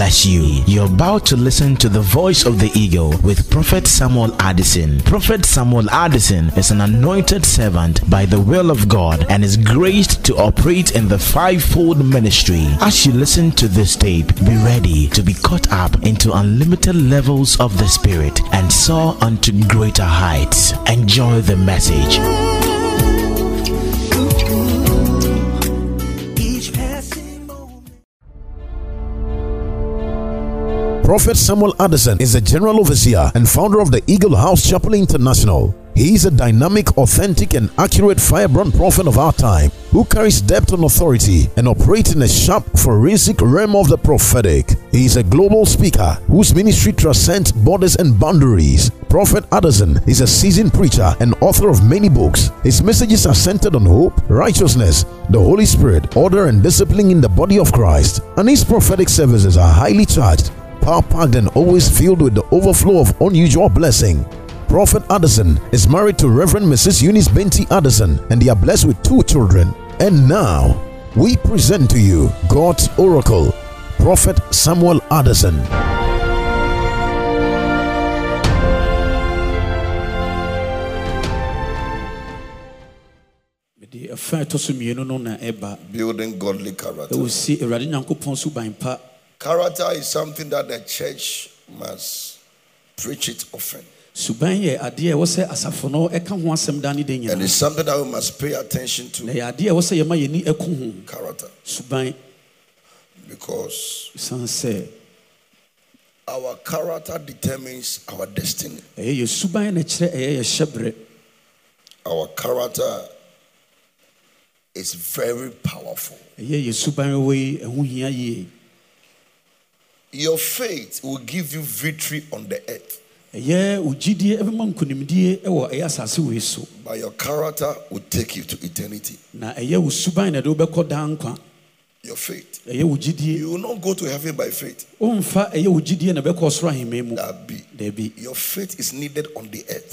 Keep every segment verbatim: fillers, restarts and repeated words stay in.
bless you. You're about to listen to the voice of the eagle with Prophet Samuel Addison. Prophet Samuel Addison is an anointed servant by the will of God and is graced to operate in the fivefold ministry. As you listen to this tape, be ready to be caught up into unlimited levels of the Spirit and soar unto greater heights. Enjoy the message. Prophet Samuel Addison is the General Overseer and founder of the Eagle House Chapel International. He is a dynamic, authentic, and accurate firebrand prophet of our time who carries depth and authority and operates in a sharp, forensic realm of the prophetic. He is a global speaker whose ministry transcends borders and boundaries. Prophet Addison is a seasoned preacher and author of many books. His messages are centered on hope, righteousness, the Holy Spirit, order, and discipline in the body of Christ. And his prophetic services are highly charged, power-packed, and always filled with the overflow of unusual blessing. Prophet Addison is married to Reverend Missus Eunice Benty Addison, and they are blessed with two children. And now, we present to you God's Oracle, Prophet Samuel Addison. Building godly character. Character is something that the church must preach it often. And it's something that we must pay attention to. Character. Because our character determines our destiny. Our character is very powerful. Your faith will give you victory on the earth. But your character will take you to eternity. Your faith. You will not go to heaven by faith. That be. Your faith is needed on the earth.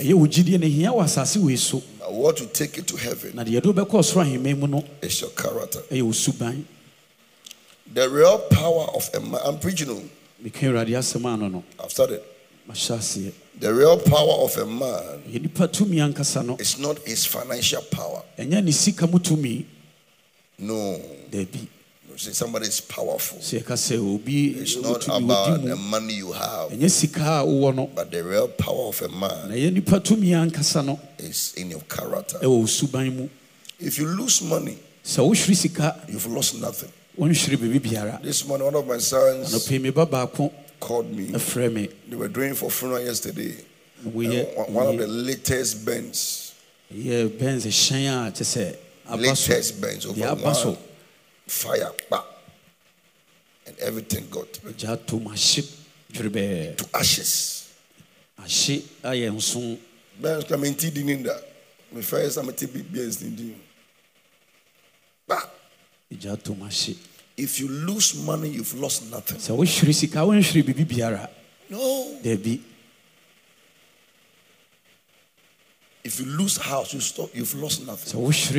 But what will take you to heaven is your character. The real power of a man. I'm preaching on. I've started. The real power of a man is not his financial power. No. See, somebody is powerful. It's not about the money you have, but the real power of a man is in your character. If you lose money, you've lost nothing. This morning, one of my sons called me. They were doing for funeral yesterday. One of the latest Benz. Latest Benz over one. Fire, bah. And everything got to ashes. Benz coming to the Ninda. My first time I take Benz in the bah. If you lose money, you've lost nothing. No. If you lose house, you stop, you've lost nothing. If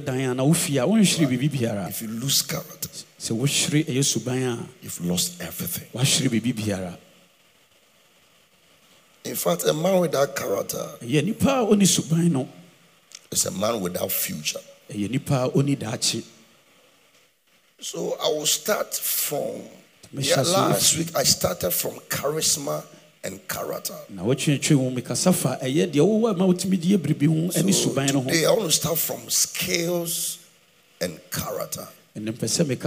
you lose character, you've lost everything. In fact, a man without character is a man without future. So I will start from, yeah, last week I started from charisma and character. So today I want to start from skills and character. You know,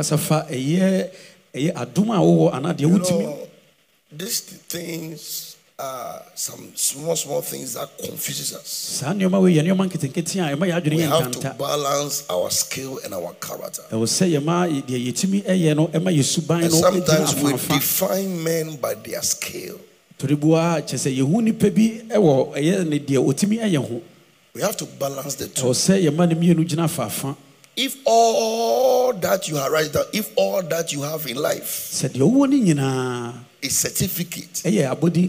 these things are some small, small things that confuses us. We have to balance our skill and our character. And sometimes we define men by their skill. We have to balance the two. If all that you have right now, if all that you have in life is certificate, and you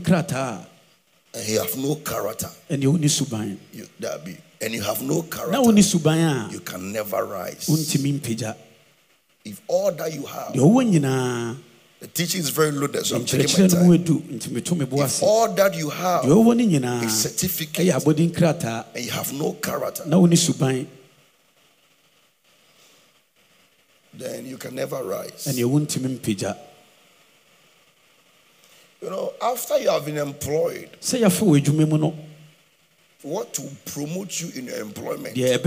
have no character, you, that be, and you have no character, you can never rise. If all that you have The teaching is very loaded, so I'm taking my time. If all that you have is certificate and you have no character, then you can never rise. You know, after you have been employed, what to promote you in your employment is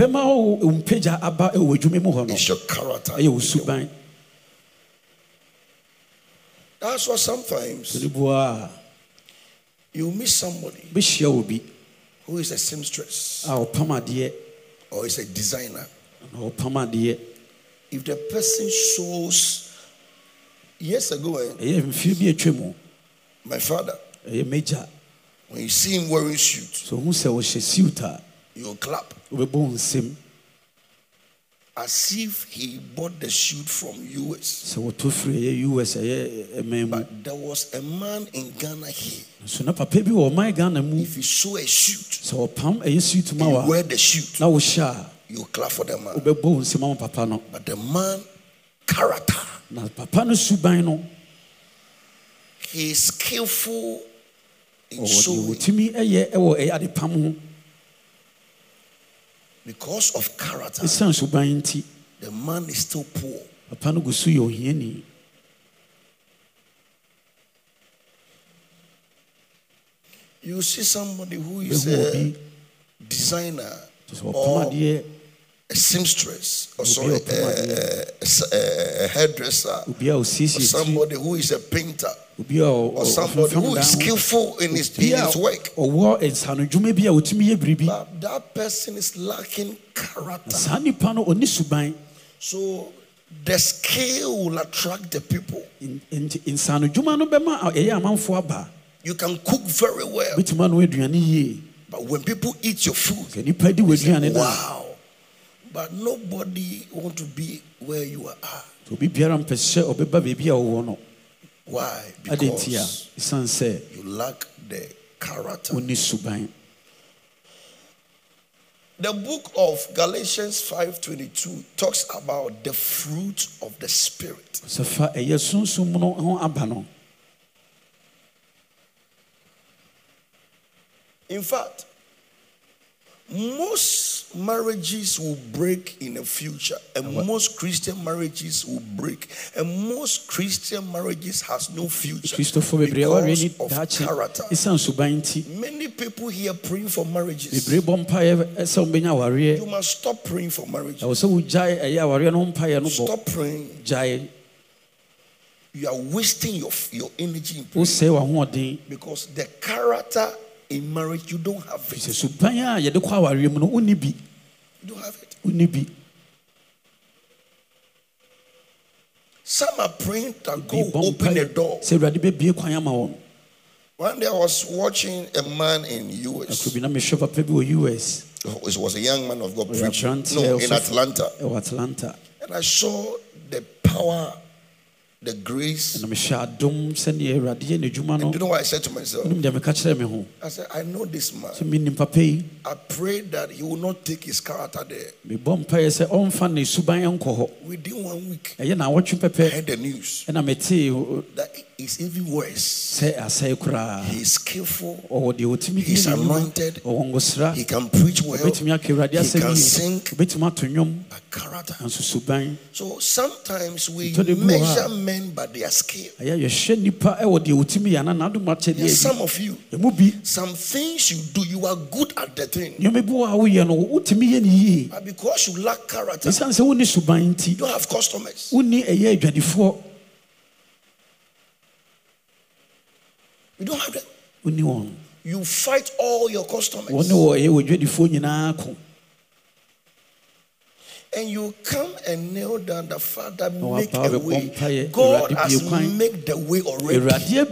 your character. That's why sometimes you meet somebody who is a seamstress or is a designer. If the person shows, years ago, my father, when you see him wearing suit, you'll clap. As if he bought the suit from U S. But there was a man in Ghana here. If you saw a suit, you wear the suit, you clap for the man. But the man, character. He is skillful in sewing. Because of character, the man is still poor. You see somebody who is a designer or a seamstress, or sorry, a, a, a hairdresser, or somebody who is a painter, or somebody who is skillful in his, in his work. But that person is lacking character. So the skill will attract the people. You can cook very well, but when people eat your food, they say, wow. But nobody wants to be where you are. Why? Because you lack the character. The book of Galatians five twenty-two talks about the fruit of the Spirit. In fact, most marriages will break in the future, and most Christian marriages will break, and most Christian marriages has no future because of character. Many people here praying for marriages. You must stop praying for marriages. Stop praying. You are wasting your, your energy in prayer because the character in marriage, you don't have it. You don't have it. Some are praying to go open the door. One day I was watching a man in U S. It was a young man of God preaching. No, in Atlanta. And I saw the power, the grace. And you know what I said to myself? I said, I know this man. I pray that he will not take his character there. Within one week, I heard the news that it's even worse. He is skillful. He is anointed. He can preach well. He can sing. But character. So sometimes we measure men by their skill. There's some of you, some things you do, you are good at the thing. But because you lack character, you don't have customers. You don't have them. You fight all your customers. And you come and kneel down, the Father make a way. God has made the way already.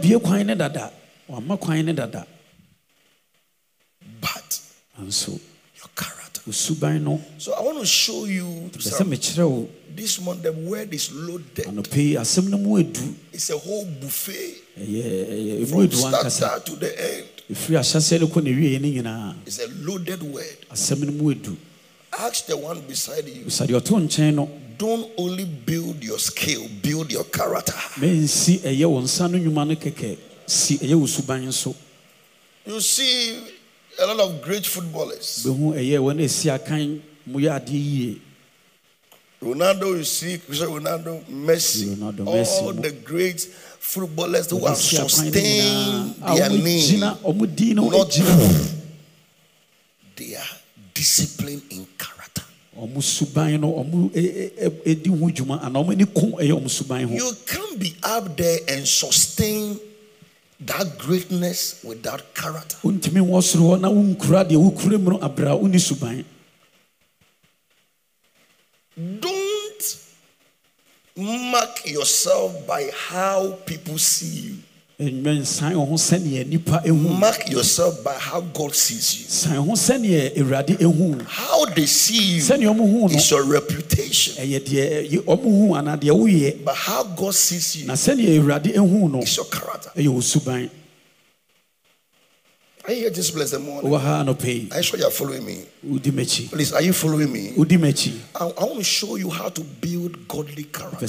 But your character. So I want to show you some. This month the word is loaded. It's a whole buffet. From start to the end. It's a loaded word. Ask the one beside you. Don't only build your skill, build your character. You see a lot of great footballers. Ronaldo, you see, Ronaldo, Messi, Ronaldo, Messi, all the great footballers who have sustained their name. Not they are disciplined in character. You can't be up there and sustain that greatness without character. Don't mark yourself by how people see you. Mark yourself by how God sees you. How they see you is your reputation. But how God sees you is your character. Are you here this blessed morning? Are you sure you are following me? Please, are you following me? I, I want to show you how to build godly character.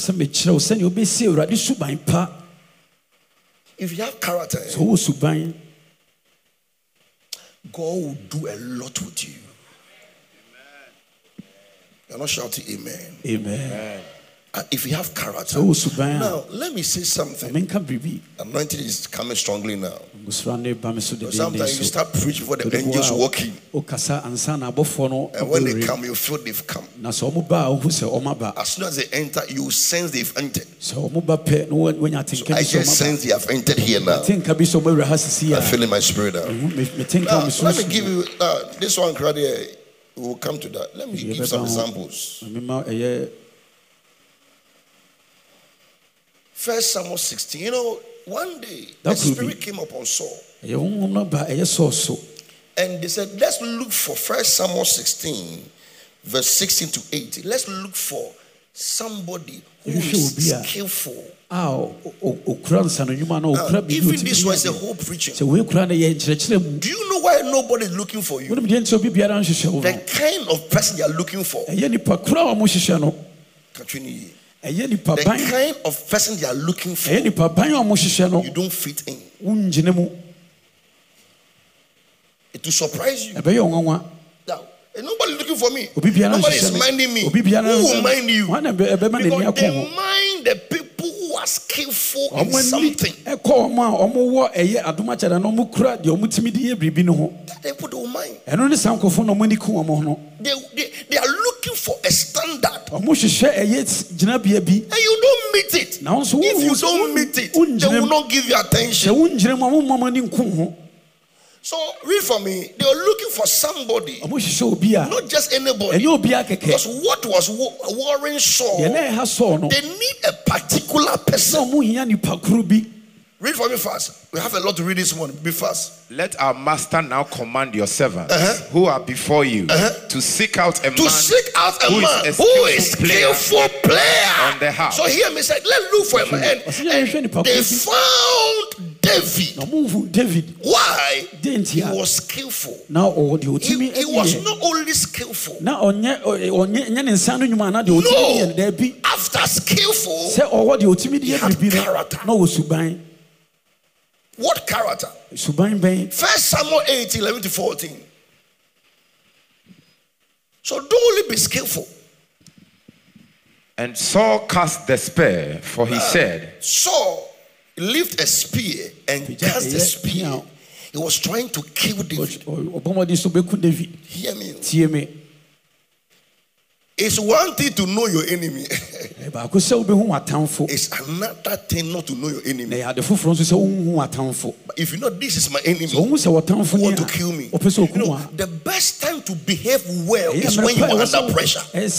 If you have character, God will do a lot with you. You're not shouting amen. Amen. And if you have character, now let me say something. Anointing is coming strongly now. Sometimes you start preaching before the angels walking, and when they come, you feel they've come. As soon as they enter, you sense they've entered. So I just sense they have entered here now. I feel in my spirit now. Now let me give you uh, this one. We will come to that. Let me give some examples. First Samuel sixteen. You know, one day the Spirit came upon Saul, and they said, "Let's look for First Samuel sixteen, verse sixteen to eighteen. Let's look for somebody who is skillful." Now, even this was the whole preaching. Do you know why nobody is looking for you? The kind of person you are looking for. The kind of person they are looking for, you don't fit in. It will surprise you. Now, nobody is looking for me. Nobody is minding me. Who will mind you? Because they mind the people who are skillful in something. That they put on mind. They, they, they are looking for a standard. And you don't meet it. If you don't meet it, they will not give you attention. So read for me. They were looking for somebody, not just anybody. Because what was worrying Saul, they need a particular person. Read for me fast. We have a lot to read this morning. Be fast. Let our master now command your servants uh-huh. who are before you uh-huh. to seek out a to man, seek out a who, man is who is skillful player, player on the house. So hear me say, let's look for a man. And, and they found David. David. Why? He was skillful. He, he was not only skillful. No. After skillful, he had character. What character? First Samuel eight, eleven to fourteen. So don't only be skillful. And Saul cast the spear, for he uh, said, Saul lifted a spear and cast the spear. He was trying to kill David. Hear me. Hear me. It's one thing to know your enemy. It's another thing not to know your enemy. But if you know this is my enemy, who want to kill me, you know, the best time to behave well is when you are under pressure.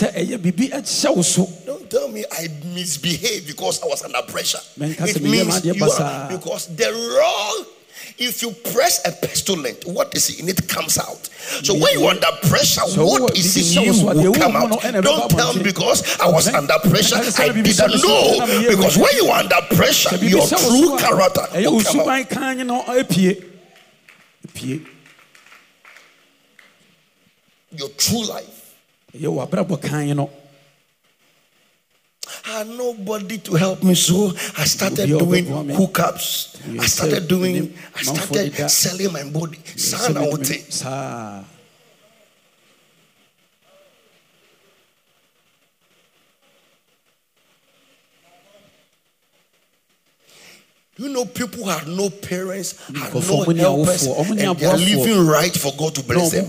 Don't tell me I misbehaved because I was under pressure. It means you are, because the wrong. If you press a pestilent, what is in it comes out. So when you're under pressure, so what is in you will come out. Don't tell me because I was under pressure, I didn't know. Because when you are under pressure, your true character will come out. Your true life I had nobody to help me, so I started doing hookups. I started doing, I started selling my body. You know, people who had no parents, had no helpers, and they are living right for God to bless them.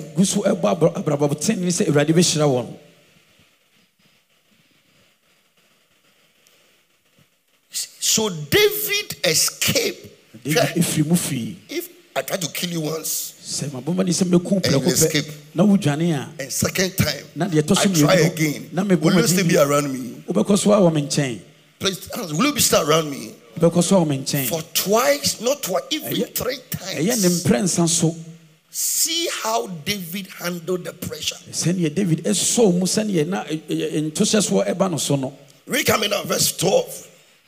So David escaped. If I try to kill you once, and you escape, and second time, I try again, will you still be around me? Please, will you be still around me? For twice, not twice, even three times. See how David handled the pressure. Read coming down, verse twelve.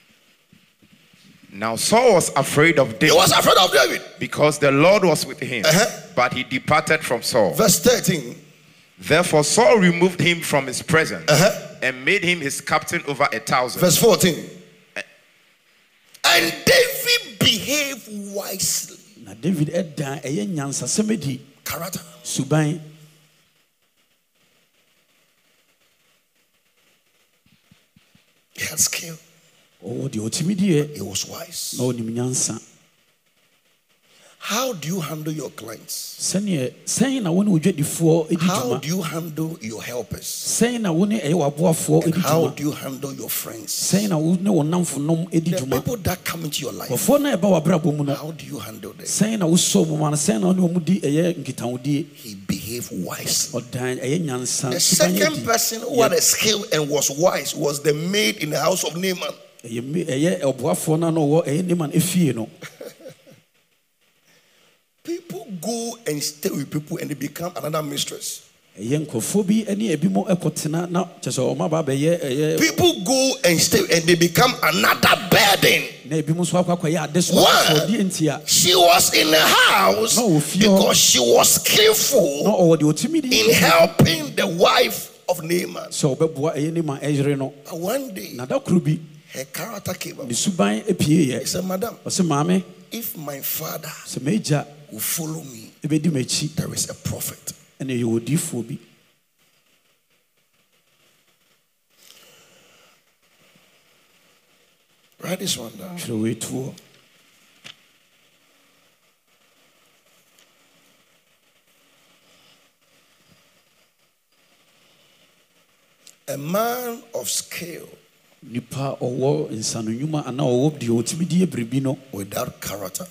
Now Saul was afraid of David. He was afraid of David because the Lord was with him. Uh-huh. But he departed from Saul. Verse thirteen. Therefore Saul removed him from his presence, uh-huh. and made him his captain over a thousand. Verse fourteen. And David behaved wisely. Na David edda eye nyansa semedi character. Suban. He had skill. Oh, the otimidie. He was wise. No ni nyansa. How do you handle your clients? How do you handle your helpers? And how do you handle your friends? The people that come into your life, how do you handle them? He behaved wisely. The second person who had a skill and was wise was the maid in the house of Naaman. People go and stay with people and they become another mistress. People go and stay and they become another burden. Why? She was in the house because she was skillful in helping the wife of Naaman. And one day, her character came up. He said, Madam, if my father will follow me, there is a prophet. Write this one down. A man of skill without character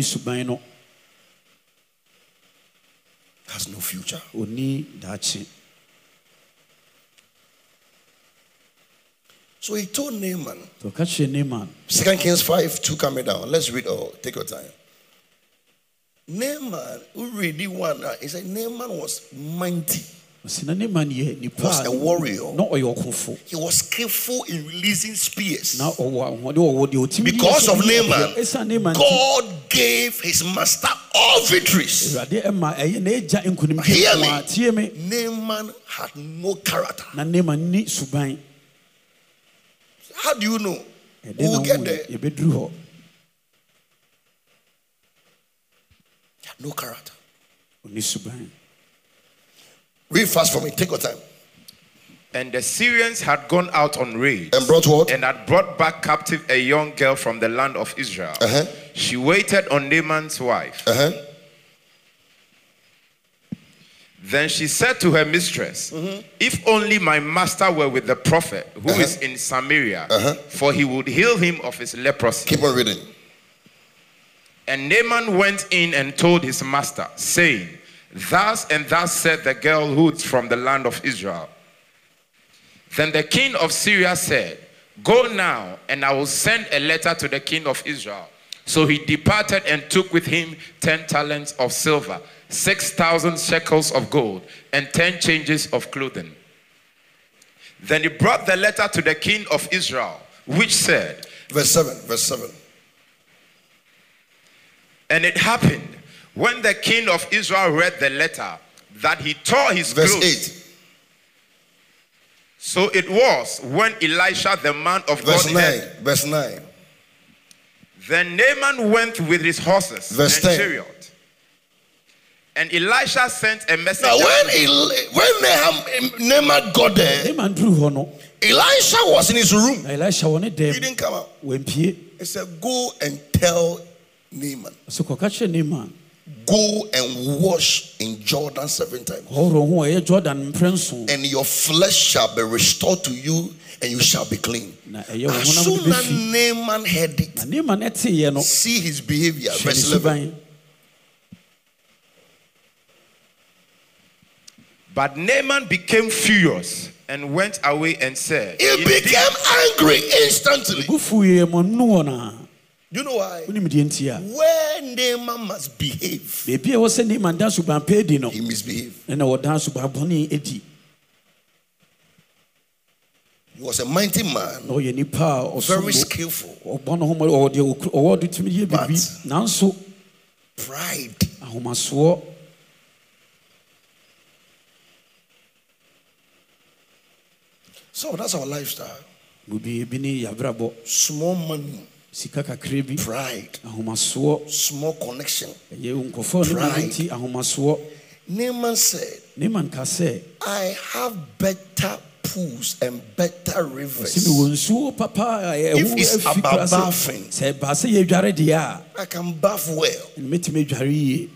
has no future. So he told Naaman. Second Kings five, two coming down. Let's read all. Take your time. Naaman, who really one, he said Naaman was mighty. He was a warrior. He was skillful in releasing spears. Because of Naaman, God gave his master all victories. Hear me. Naaman had no character. How do you know? Who will get there? No character. Read fast for me. Take your time. And the Syrians had gone out on raid and brought what? And had brought back captive a young girl from the land of Israel. Uh-huh. She waited on Naaman's wife. Uh-huh. Then she said to her mistress, mm-hmm. If only my master were with the prophet who uh-huh. is in Samaria, uh-huh. for he would heal him of his leprosy. Keep on reading. And Naaman went in and told his master, saying, Thus and thus said the girl who is from the land of Israel. Then the king of Syria said, Go now, and I will send a letter to the king of Israel. So he departed and took with him ten talents of silver, six thousand shekels of gold, and ten changes of clothing. Then he brought the letter to the king of Israel, which said, Verse seven, verse seven. And it happened, when the king of Israel read the letter, that he tore his verse clothes. eight. So it was when Elisha, the man of Verse God, nine. heard. Verse nine. Then Naaman went with his horses Verse and ten. chariot. And Elisha sent a messenger. Now when Eli- when Nahum, Naaman got there, Naaman drew hono. Elisha was in his room. Elisha won it He dem. didn't come out. Wempie. He said, "Go and tell Naaman, So kokache Naaman. go and wash in Jordan seven times, Horo ho e Jordan mprenso. and your flesh shall be restored to you, and you shall be clean." Na eye wo As honam soon be as fi. Naaman heard it, Na Naaman ete ye no. see his behavior. Hwɛ Verse ne eleven. suban. But Naaman became furious and went away and said, He "Indeed, became angry instantly. Bufu ye mo nu ona. You know why? Unim die ntia. Where Naaman must behave, Bebi e wo se Naaman dan suban pe di no. he misbehaved. Na wo dan suban boni edi. He was a mighty man, Na o ye nipa o very so. skillful. Ɔbɔ no ho mo o de o de tumi ye bibi. But- Nanso Pride. ahomasoɔ. So that's our lifestyle. Bubi ebi ni yabrabɔ. Small money, Sika kakra bi. pride, Ahomasoɔ. small connection. Ɛyɛ nkɔfo ne ma Pride. nti ahomasoɔ. Naaman said, Naaman ka sɛ, I have better pools and better sɛ mi rivers. wɔ nsuo papa a If ɛho it's afi about kora sɛ bathing, sɛ ɛba sɛ yɛdware deɛ a I can bath well. mɛtumi adware yie.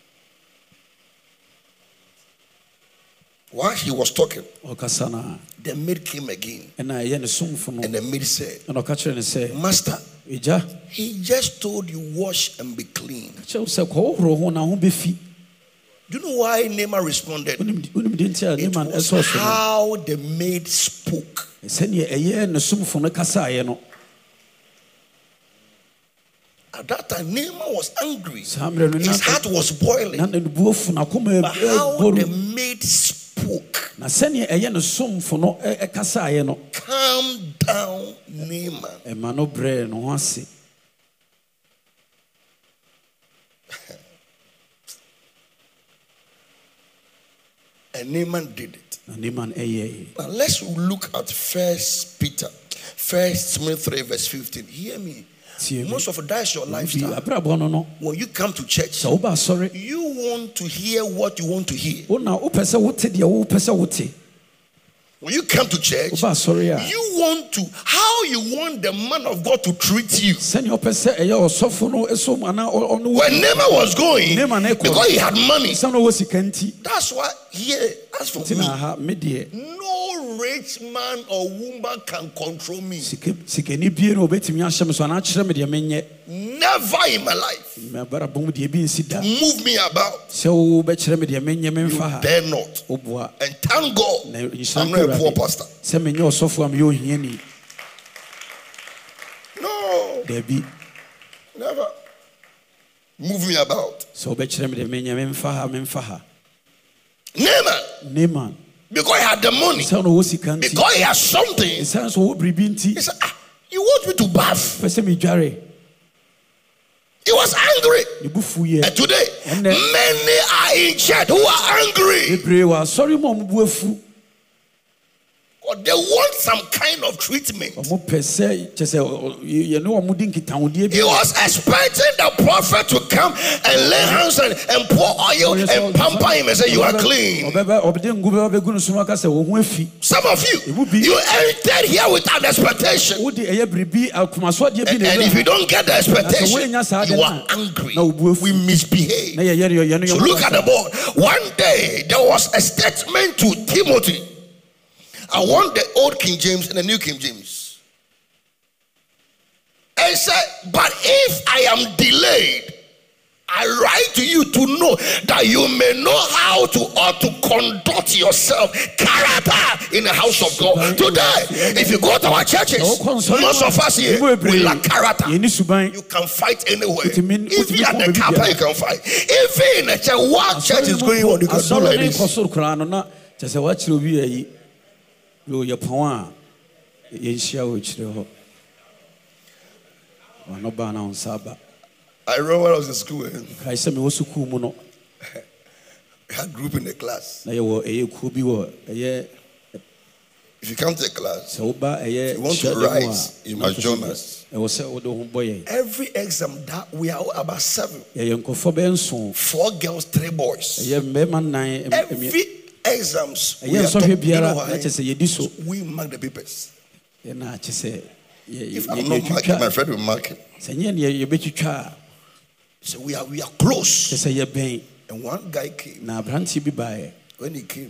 While he was talking, Ɔkasa no the maid came again, a ɛna ɛyɛ ne somfo no and the maid said, ɛna ɔka kyerɛ ne sɛ, Master, agya he just told you wash and be clean. kyerɛ wo sɛ kɔhohoro ho na ho bɛfi. Do you know why Naaman responded? Wonim wonim deɛ nti a It Naaman was ɛsɔɔ so no. how the maid spoke. Sɛnea ɛyɛ ne somfo no kasaeɛ no. At that time, Naaman was angry. Saa mmerɛ no His na heart was boiling. na ne bu afu n'akoma But how the ɛboro. maid spoke Na sɛnea ɛyɛ ne somfo no ɛ- ɛkasaeɛ no calmed down Naaman. ɛma no brɛɛ ne ho ase. And Naaman did it. Na Naaman ɛyɛe. Now let's look at First Peter, First Timothy three, verse fifteen. Hear me. Tie me. Most of that's your Bi lifestyle. abrabɔ no no When you come to church, sɛ woba asɔre you want to hear what you want to hear. wo na wopɛ sɛ wote deɛ wopɛ sɛ wote. When you come to church, Woba asɔre a you want to how you want the man of God to treat you. sɛnea ɔpɛ sɛ ɛyɛ ɔsɔfo no ɛsom anaa ɔ- ɔno When Naaman was going, Naaman ɛkɔ no. because he had money, sɛ na ɔwɔ sika nti that's why here, as for nti me, na ha me deɛ no rich man or woman can control me. sika sikani bie no obɛtumi ahyɛ me so anaa kyerɛ me deɛ menyɛ. Never in my life. mabrabɔ mu deɛ bi nsi da. Move me about. sɛ wobɛkyerɛ me deɛ menyɛ memfa ha. Dare not. woboa And thank God, na I'm nhyira not nka a poor Awurade pastor. sɛ menyɛ ɔsɔfo a meyɛ ohiani. No, Daabi never. Move me about. sɛ wobɛkyerɛ me deɛ menyɛ memfa ha memfa ha. Naaman, Naaman because he had the money, sɛ na ɔwɔ sika nti because he has something, ɛsiane sɛ ɔwɔ biribi nti he said, ah, you want me to bath? pɛ sɛ medware. He was angry. ne bu fu yɛ. And today, And many then- are in church who are angry. bebree wɔ asɔre mu a ɔmo bu afu. Or they want some kind of treatment. Ɔmo pɛ sɛ kyɛ sɛ ɔ- ɔ- yɛne ɔmo di nkitahodie He bi. was expecting the prophet to come and lay hands and, and pour oil and pamper him and say, you are clean. ɔbɛbɛ ɔbɛde ngu bɛba bɛgu no so no aka sɛ wo ho afi. Some of It would be- you, you entered here without expectation. wode ɛyɛ biribi akomasoadeɛ bi And, na and if you don't get the expectation, woanya saa de you no are a, angry. na wo bu afu. We misbehave. na yɛyɛ deɛ yɛno So look at the board. One day there was a statement to Timothy. I want the old King James and the new King James. And said, but if I am delayed, I write to you to know that you may know how to ought to conduct yourself, character in the house of God. Today, if you go to our churches, most of us here we lack character. yɛni suban. You can fight anywhere. Utimi- If you utimi are the kɔ baabi kappa, biara. you can fight. If in a church, what church is going on, you can do asɔre like ne this. kɔ soro koraa no na kyɛ sɛ woakyerɛ obi ayi yɛ pɔn a yɛnhyia wɔ akyirɛ hɔ ɔno baa na wo nsa aba. I remember when I was in school, eh, kae sɛ mewɔ sukuu mu no we had group in the class. na yɛwɔ ɛyɛ kuo bi wɔ ɛyɛ If you come to the class, if you want to rise, you must join us. Every exam that we are about seven. Four girls, three boys. Every exams we, are talk, you know why? We mark the papers. If I'm not marking, my friend will mark it. So we are we are close. And one guy came. When he came,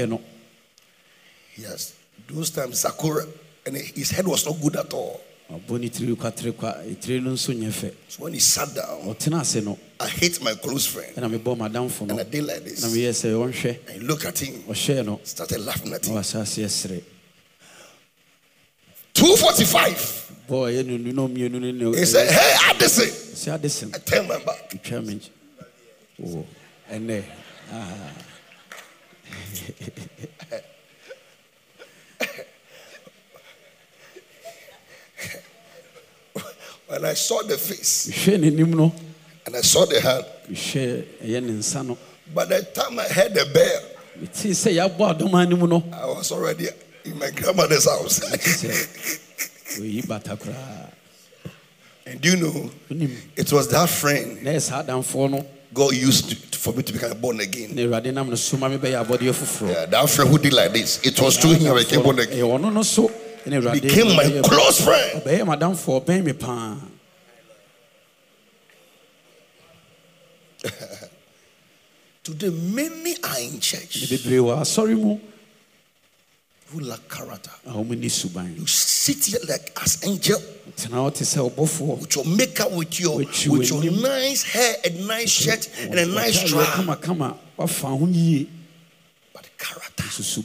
yes, those times Sakura, and his head was not good at all. So when he sat down, I hate my close friend. And I did like this. And he looked at him, started laughing at him. two forty-five. He said, "Hey, Addison." I turned my back. Oh, and then, ah. When I saw the face and I saw the hand, by the time I heard the bell, I was already in my grandmother's house. And do you know, it was that friend God used to, for me to become born again. Yeah, that friend who did like this, it was through him I became born again. He became my close friend. Today, many are in church who lack character. You sit here like as angel with your makeup, with your with your nice hair, a nice shirt, and a nice strap. But character.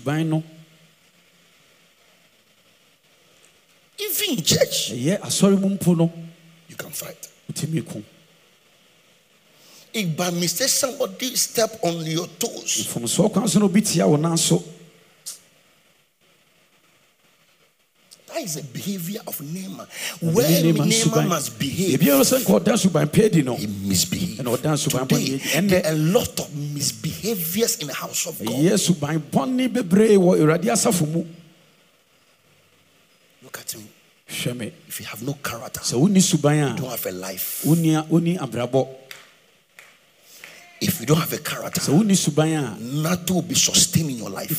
Even in church, you can fight. If by mistake somebody step on your toes, that is a behavior of Naaman. Where Naaman must behave, he misbehaved. Today, there are a lot of misbehaviors in the house of God. Look at me. If you have no character, you don't have a life. If you don't have a character, nothing will be sustained in your life.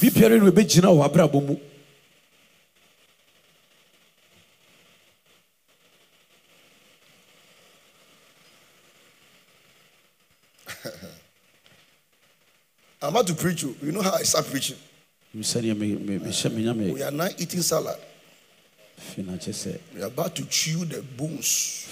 I'm about to preach you. You know how I start preaching? We are now eating salad. We are about to chew the bones.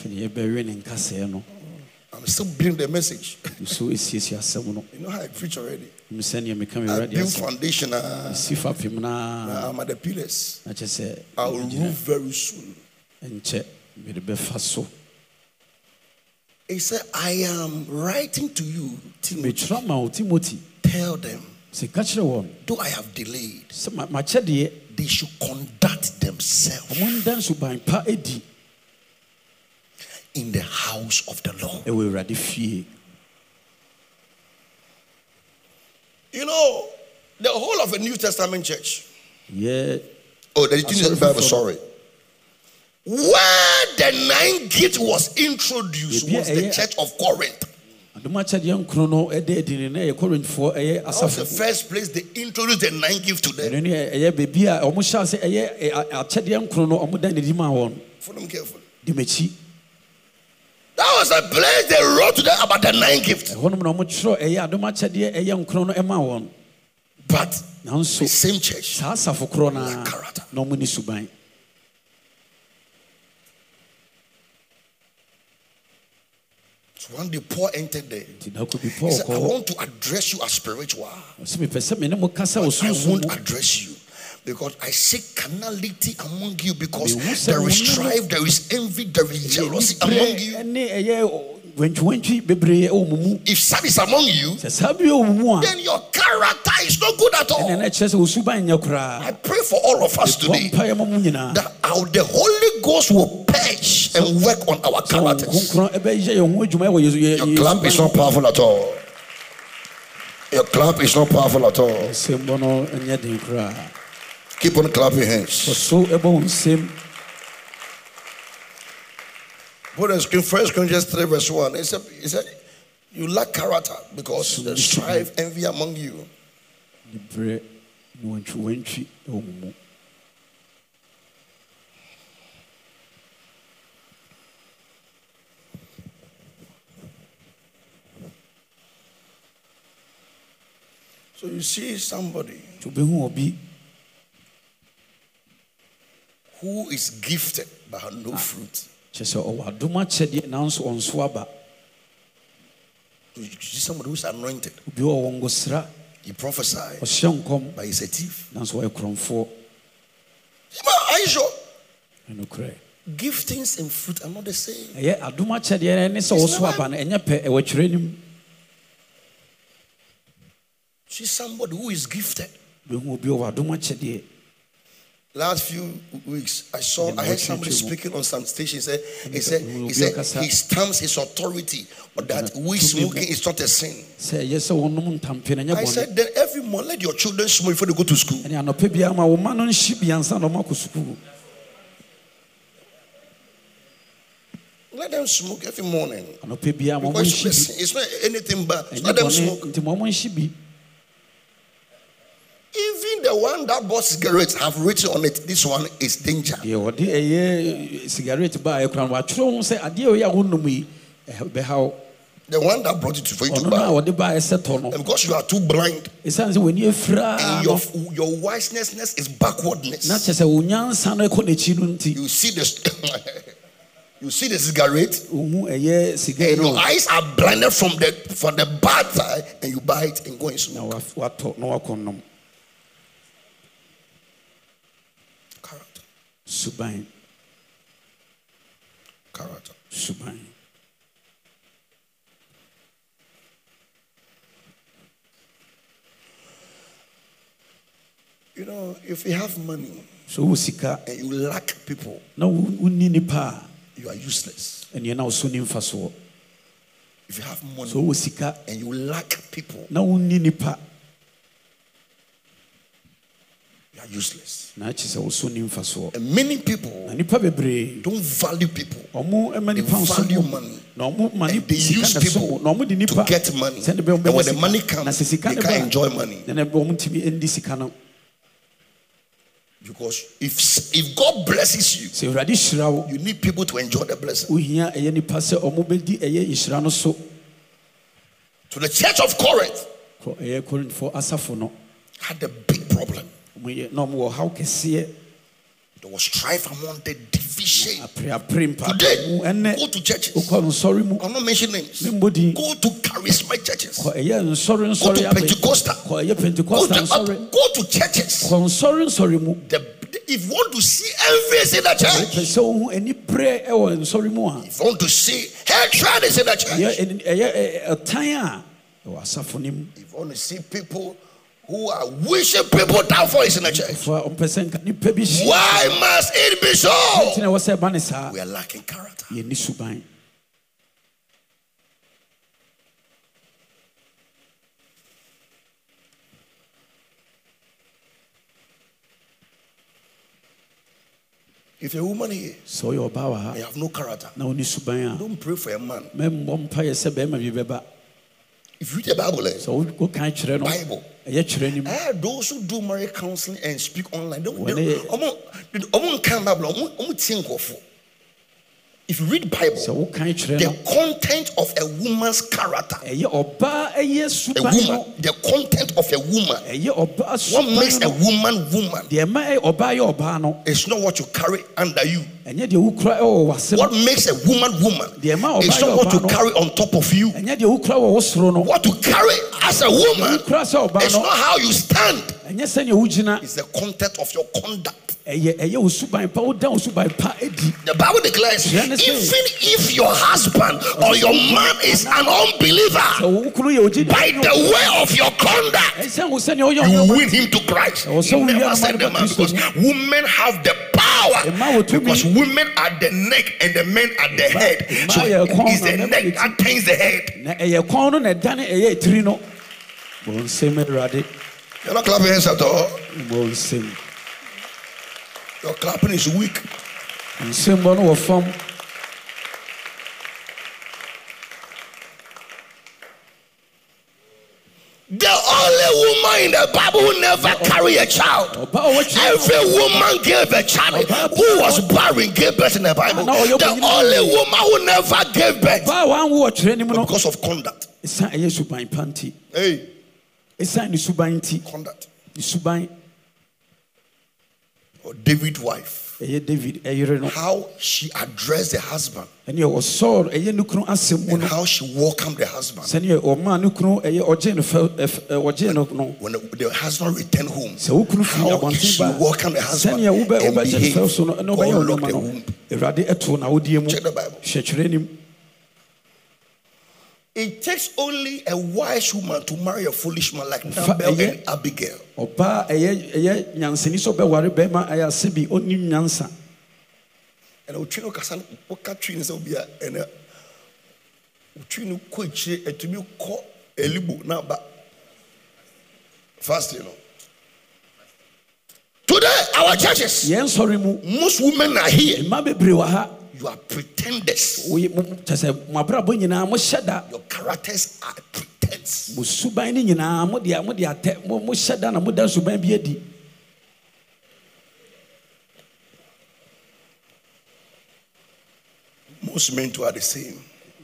I'm still building the message. You know how I preach already? I build foundation. Uh, I'm at the pillars. I will move very soon. He said, I am writing to you, Timothy. Tell them, though I have delayed, they should conduct themselves in the house of the Lord. You know, the whole of a New Testament church. Yeah. Oh, the New Bible, sorry. Where the nine gift was introduced was the church of Corinth. That was the first place they introduced the nine gift to them. Follow me carefully. That was a place they wrote to them about the nine gift. But the same church, like character. So one day Paul entered there. He said, I want to address you as spiritual. But I won't address you because I see carnality among you, because there is strife, there is envy, there is jealousy among you. If some is among you, then your character is not good at all. I pray for all of us today that our, the Holy Ghost will purge and work on our characters. Your clap is not powerful at all. Your clap is not powerful at all. Keep on clapping hands. Put on screen First Corinthians three verse one. It said, it said, you lack character because there's strife, envy among you. So you see somebody who is gifted but has no fruit. You see somebody who is anointed. He prophesied, but he's a thief. Are you sure? Giftings and fruit are not the same. See somebody who is gifted. Last few weeks, I saw, I heard somebody speaking on some station. He said, he said, he said, he stamps his authority, but that we smoking is not a sin. I said, then every morning, let your children smoke before they go to school. Let them smoke every morning. Because it's not anything bad. Let them smoke. Even the one that bought cigarettes have written on it, this one is danger. The one that brought it for you to buy. And because you are too blind, and your, your wiseness is backwardness. You see this. You see the cigarette, and your eyes are blinded from the from the bad side, and you buy it and go and smoke. Character. Subain. Character. Subain. You know, if you have money, so and you lack people, no, you are useless. And you're now soon in first. If you have money, so and you lack people, no, you are useless. And many people don't value people. They value money. And they use people to get money. And when the money comes, they can't enjoy money. Because if if God blesses you, you need people to enjoy the blessing. So the church of Corinth had a big problem. There was strife among the division. Today, go to churches. I'm not mentioning names. Go to charismatic churches. Go to Pentecostal. Go to, uh, go to churches. The, if you want to see envy, is in the church. If you want to see hatred, is in the church. If you want to see people who are wishing people downfall, is in the church. Why must it be so? We are lacking character. If a woman here, so your power, you have no character. Don't pray for a man. If you read the Bible, so Bible. Uh, those who do marriage counseling and speak online, don't, they, they, if you read the Bible, the content of a woman's character, a woman, the content of a woman, what makes a woman woman, it's not what you carry under you. What makes a woman woman, it's not what you carry on top of you. What you carry as a woman, it's not how you stand, it's the content of your conduct. The Bible declares, even if your husband or your man is an unbeliever, by the way of your conduct, you win him to Christ. You never said the man, because women have the power, because women are the neck and the men are the head. So it's the neck that turns the head. You're not clapping hands at all. Your clapping is weak. The only woman in the Bible who never carried a child. Every woman gave a child who was barren, gave birth in the Bible. The only woman who never gave birth because of conduct. Hey. Conduct. Or David's wife. How she addressed the husband and how she welcomed the husband. When the husband returned home, how she welcomed the husband and behaved. God locked the womb. Check the Bible. It takes only a wise woman to marry a foolish man like Nabal and Abigail. And Uchino Kasan Okatrin is Obia and Uchino Koichi to me call Elibu now, but fast, you know. Today, our churches, most women are here. You are pretenders. Your characters are pretense. Most men too are the same.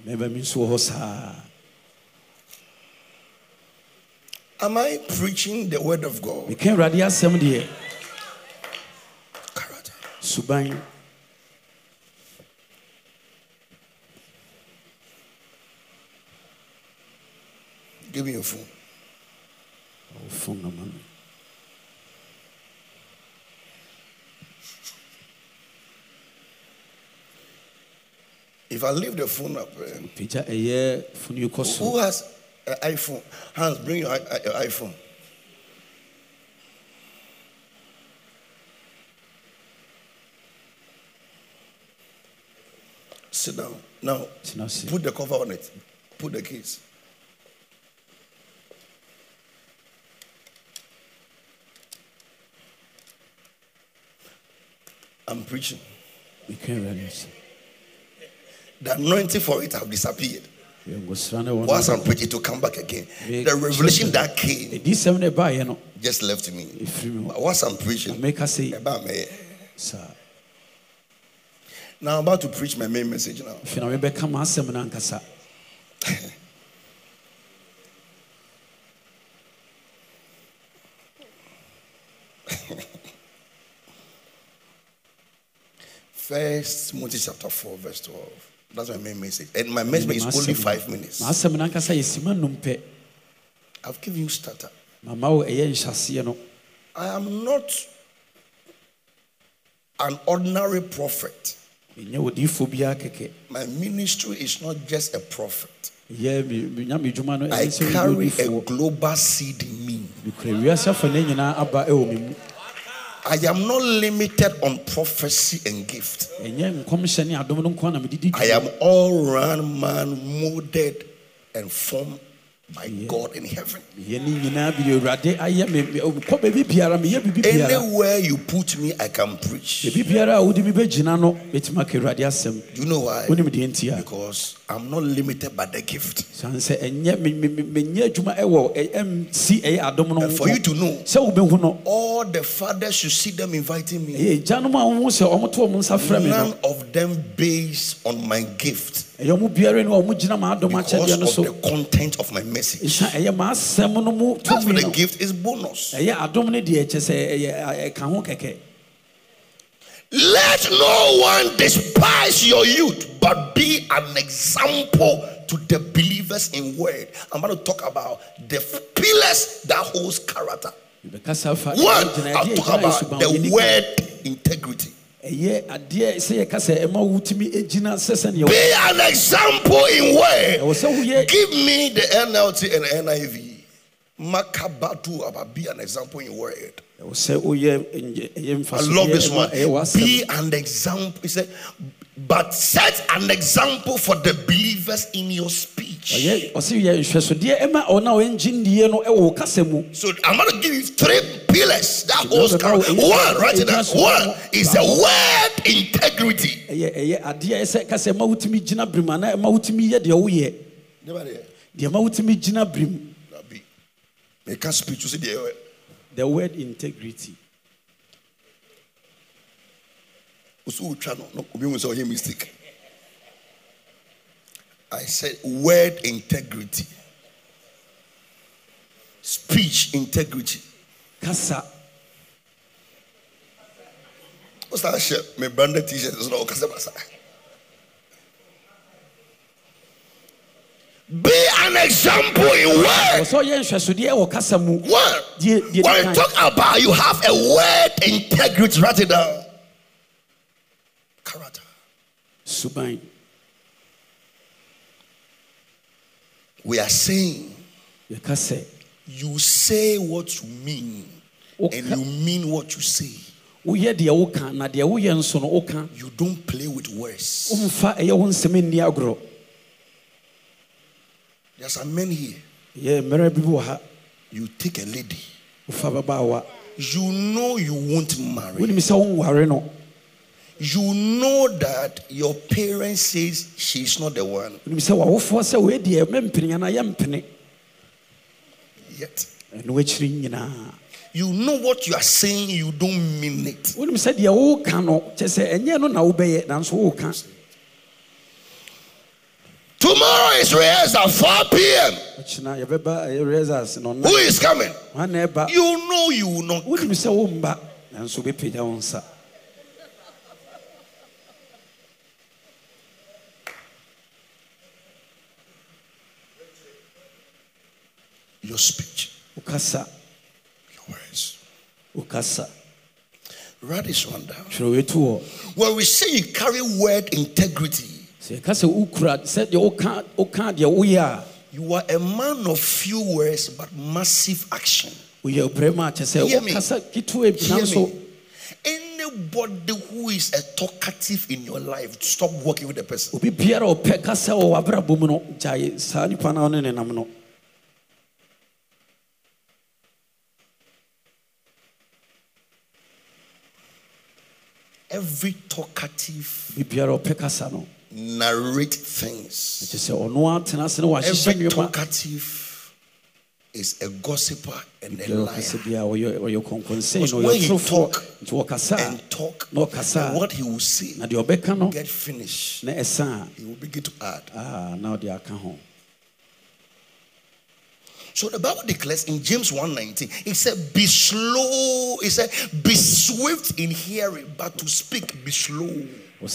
Am I preaching the word of God? Character. Give me your phone. Oh, phone number. If I leave the phone up, uh, who has an iPhone? Hans, bring your, your iPhone. Sit down. Now, put the cover on it. Put the keys. I'm preaching. You can't realize. The anointing for it have disappeared. Once I'm preaching to come back again, the revelation that came just left me. Once I'm preaching, about me. Now I'm about to preach my main message now. First Timothy chapter four, verse twelve. That's my main message. And my message is only five minutes. I've given you starter. I am not an ordinary prophet. My ministry is not just a prophet. I carry a global seed in me. I am not limited on prophecy and gift. I am all-round man, molded and formed by God in heaven. Anywhere you put me, I can preach. Do you know why? Because I'm not limited by the gift. And for you to know, all the fathers, you see them inviting me. None of them based on my gift. Because of the content of my message. That's what the gift is bonus. Let no one despise your youth, but be an example to the believers in word. I'm going to talk about the pillars that holds character. One, I'll talk about the word integrity. Be an example in word. Give me the N L T and N I V. Makabatu about be an example in word. I love this one. Be an example. He said, but set an example for the believers in your speech. speech. So I'm going to give you three pillars that holds character. One, right now, one is the word integrity. They can't speak to see the word. The word integrity. Mistake. I said word integrity. Speech integrity. Kasa. What's that shirt? My branded t-shirt is not Kasa. Be an example in word. One. When you talk about you have a word integrity, write it down. Character. Subain. We are saying you say what you mean and you mean what you say. You don't play with words. There are some men here. You take a lady. You know you won't marry. You know that your parents says she's not the one. Yet. You know what you are saying, you don't mean it. Tomorrow is rehearsal at four p.m. Who is coming? You know you will not come. Your speech. Ukasa. Your words. Ukasa. Write this one down. When we say you carry word integrity, you are a man of few words but massive action. Hear me. Hear me. Anybody who is a talkative in your life, stop working with the person. Every talkative narrate things. Every talkative is a gossiper and a liar. Because when he talk and talk, and what he will say get finished, he will begin to add. So the Bible declares in James one nineteen, it said, be slow, it said, be swift in hearing, but to speak, be slow. Word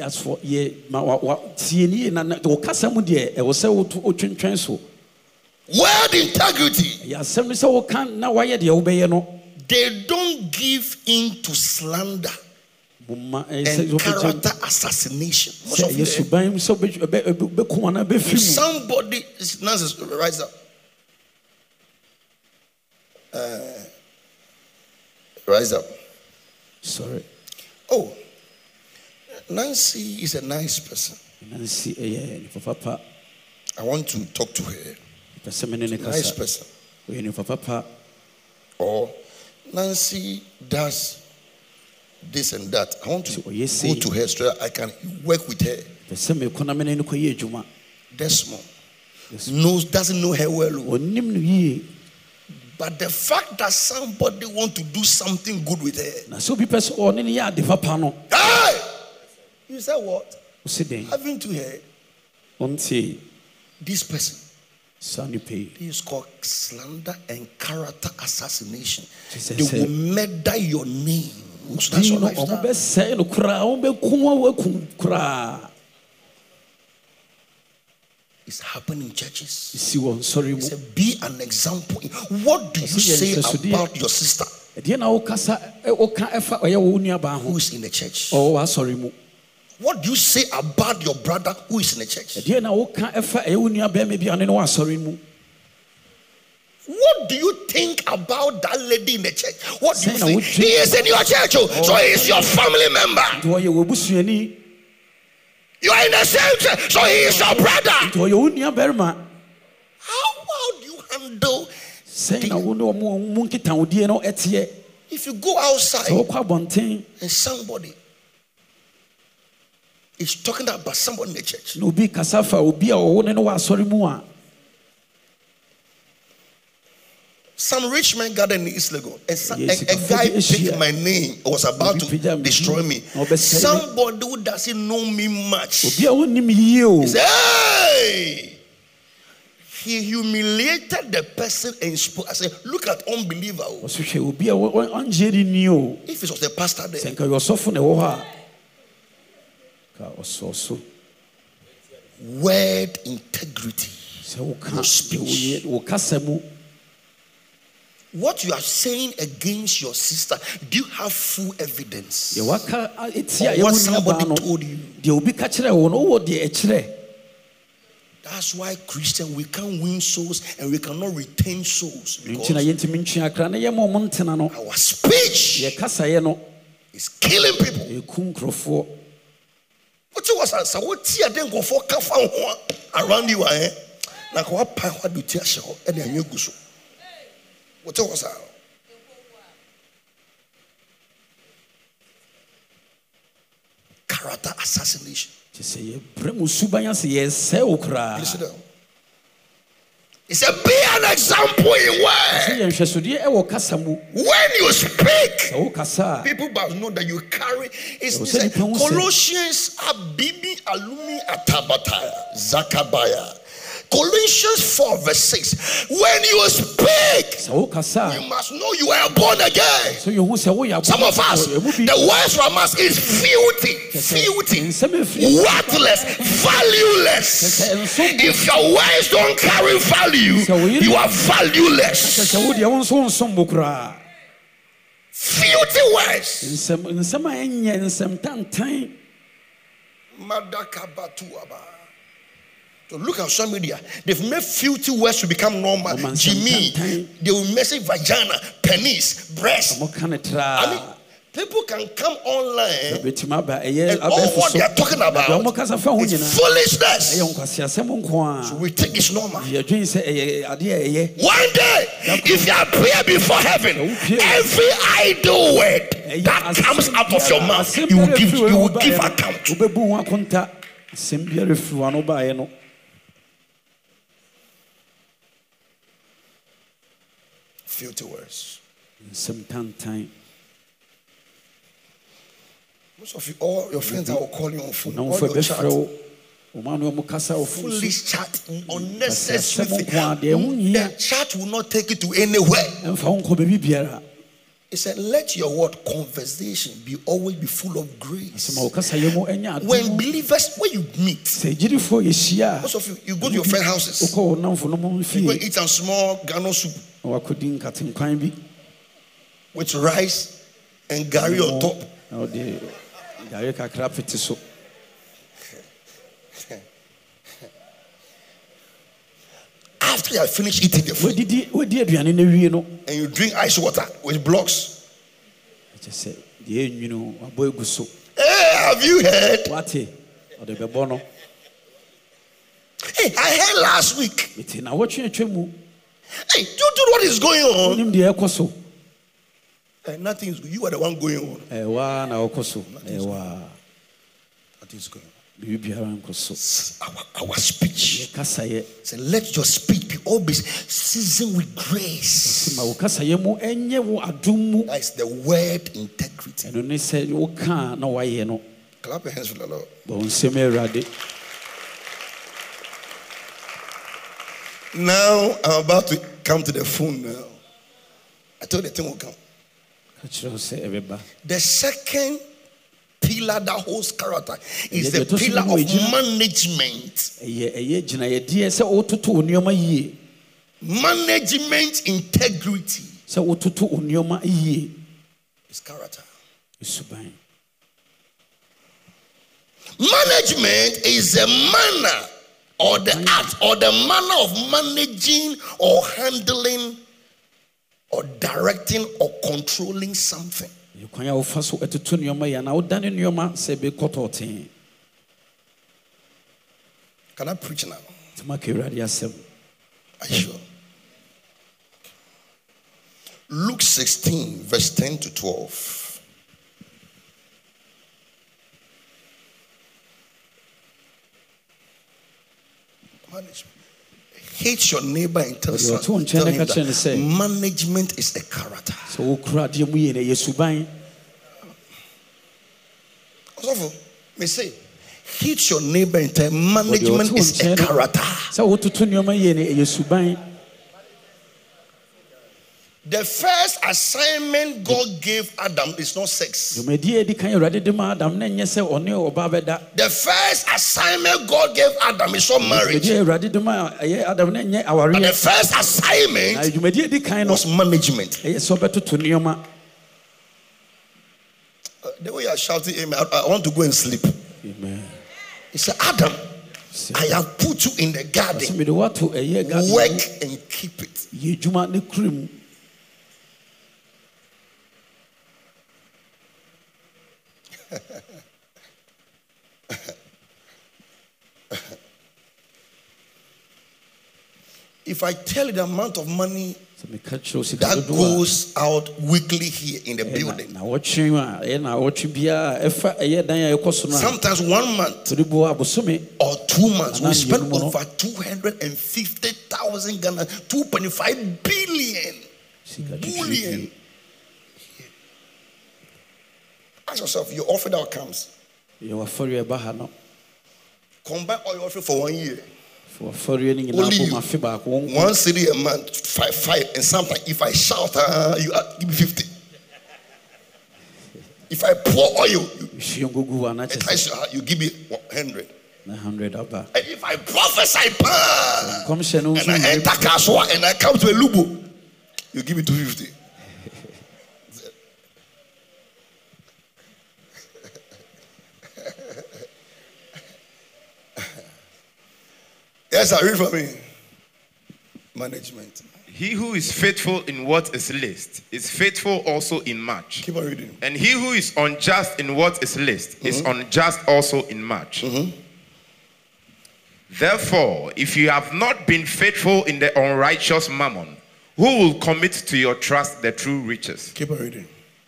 integrity. They don't give in to slander and character assassination. Somebody, Nancy, rise up. Uh, rise up. Sorry. Oh, Nancy is a nice person. Nancy, I want to talk to her. She's a nice person. Or Nancy does this and that. I want to go to her so I can work with her. Desmond knows, doesn't know her well. But the fact that somebody want to do something good with her. Hey! You said what? Haven't you heard? This person. This is called slander and character assassination. They will murder your name. That's your lifestyle. It's happening in churches. It's a, be an example. What do you say about your sister who is in the church? What do you say about your brother who is in the church? What do you think about that lady in the church? What do you think? He is in your church, so he is your family member. You are in the same church, so he is your brother. How, how do you handle the, if you go outside and somebody is talking about somebody in the church? Some rich man gathered in East Lagos, and some, a, a guy picked my name, was about to destroy me. Somebody who doesn't know me much. He said, hey! He humiliated the person and spoke. I said, look at unbeliever. If it was the pastor there. Word integrity. Your speech. What you are saying against your sister, do you have full evidence? Or what somebody told you? That's why, Christian, we can't win souls and we cannot retain souls. Because our speech is killing people. What you was answer? What tea then go for kafa around you? Eh? Na kwa pa kwa do tea show. E dey anyo guso. What you was answer? Character assassination. Listen down. He said, be an example in word. When you speak, people must know that you carry. It's, it's Colossians Abibi Alumi Atabataya Zakabaya. Colossians four verse six. When you speak, you must know you are born again. Some of us, the words from us is filthy, filthy, worthless, valueless. If your words don't carry value, you are valueless. Filthy words. Madakabatuaba. So look at social media. They've made filthy words to become normal. Jimmy, they will message vagina, penis, breast. I mean, people can come online and all what they are talking about is foolishness. So we think it's normal. One day, if you appear before heaven, every idle word that comes out of your mouth, you will give, you will give account. Filthy words. Most of you, all your friends are calling you on phone. All your chat. Foolish chat, unnecessary. The chat will not take you to anywhere. He said, let your word conversation be always be full of grace. When believers, when you meet, most of you, you go to your friend's houses. You go eat some small gano soup with rice and gari on top. After you have finished eating the food, and you drink ice water with blocks. Hey, have you heard? Hey, I heard last week. Hey, do you know what is going on? Hey, nothing is good. You are the one going on. Nothing is going on. Our, our speech. So let your speech be always seasoned with grace. That is the word integrity. Clap your hands for the Lord. Now I'm about to come to the phone now. I told the thing will come. The second pillar that holds character is the pillar of management. Management integrity is character. Management is a manner or the art or the manner of managing or handling or directing or controlling something. Can I preach now? Are you sure? Luke sixteen, verse ten to twelve. Management. Hate your neighbor and tell, son, tell him that management is a character. So, may say, hate your neighbor and tell management is a character. The first assignment God gave Adam is not sex. The first assignment God gave Adam is not marriage. But the first assignment was management. Uh, the way you are shouting, amen, I, I want to go and sleep. Amen. He said, Adam, I have put you in the garden. Work and keep it. If I tell you the amount of money that goes out weekly here in the building, sometimes one month or two months we spend over two hundred fifty thousand Ghana, two point five billion billion. Ask yourself, your offering that comes, combine all your offering for one year. Only you, one city a month, five, five, and sometimes if I shout, uh, you uh, give me fifty. If I pour oil, you, you, you give me hundred. And if I prophesy, and I enter Kaswa and I come to a Lubu, you give me two fifty. Yes, I read for me. Management. He who is faithful in what is least is faithful also in much. Keep on reading. And he who is unjust in what is least mm-hmm. is unjust also in much. Mm-hmm. Therefore, if you have not been faithful in the unrighteous mammon, who will commit to your trust the true riches? Keep on reading.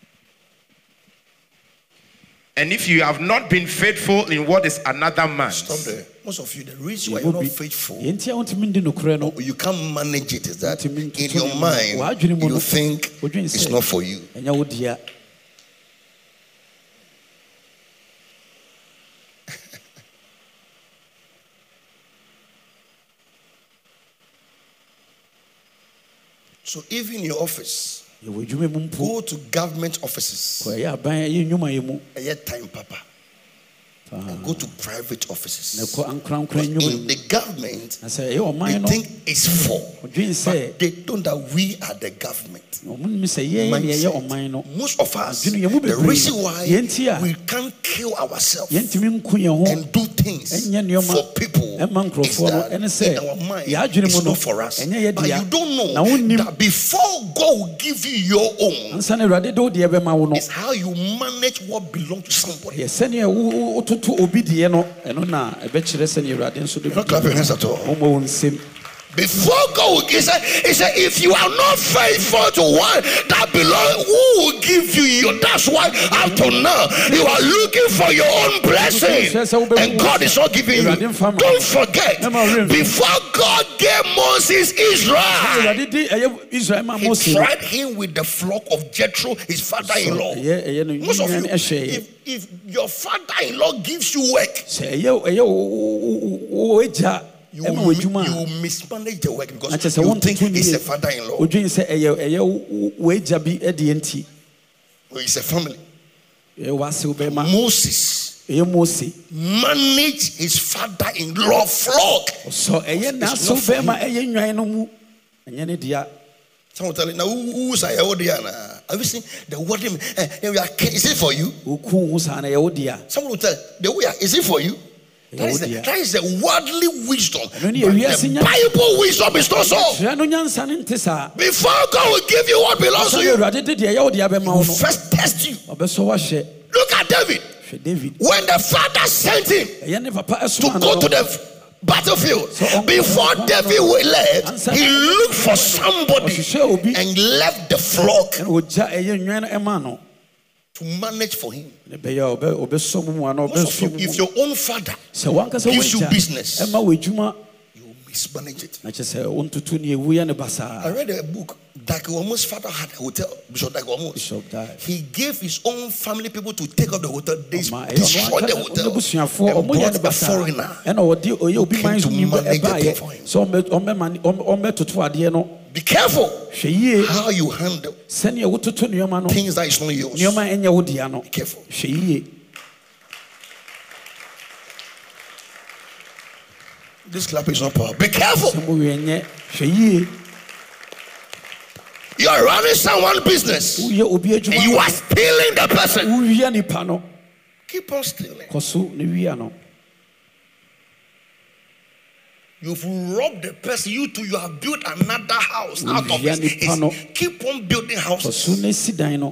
And if you have not been faithful in what is another man's. Stop there. Most of you, the reason why you're not faithful, you can't manage it, is that in your mind, you think it's not for you. So even in your office, go to government offices. A time, Papa. And go to private offices. In the government, they think it's for, but they don't know that we are the government. Mindset. Most of us, the reason why we can't kill ourselves and do things for people is that in our mind, it's not for us. But you don't know that before God will give you your own, it's how you manage what belongs to somebody. You're not clapping hands at all. Before God, he said, he said, if you are not faithful to one that belongs, who will give you your? That's why up to now you are looking for your own blessing, and God is not giving you. Don't forget, before God gave Moses Israel, he tried him with the flock of Jethro, his father-in-law. Most of you, if, if your father-in-law gives you work, You will, you will mismanage the work because you think he's a father-in-law. Or he's a family. Moses managed his father-in-law flock. Someone tell me, now who's a Yahudiana? Have you seen the word? Is it for you? Someone will tell the way, is it for you? That is, the, that is the worldly wisdom. But the Bible wisdom is not so. Before God will give you what belongs to you, He will first test you. Look at David. When the father sent him to go to the battlefield. Before David left, he looked for somebody and left the flock to manage for him. So if your own father gives you business, you mismanage it. I read a book. Dakiwamu's father had a hotel. Bishop Dakiwamu. He gave his own family people to take up the hotel. They destroyed the hotel and brought a foreigner came to manage the thing for him. Be careful how you handle things that is not yours. Be careful. This clap is not power. Be careful. You are running someone's business and you are stealing the person. Keep on stealing. You've robbed the person. You too, you have built another house out of it. Keep on building houses.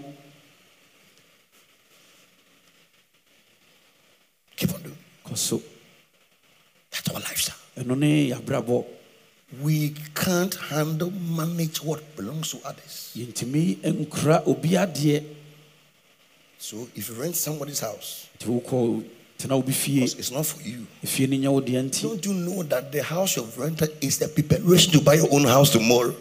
Keep on doing. That's our lifestyle. We can't handle, manage what belongs to others. So if you rent somebody's house, because it's not for you, don't you know that the house you've rented is the preparation to buy your own house tomorrow?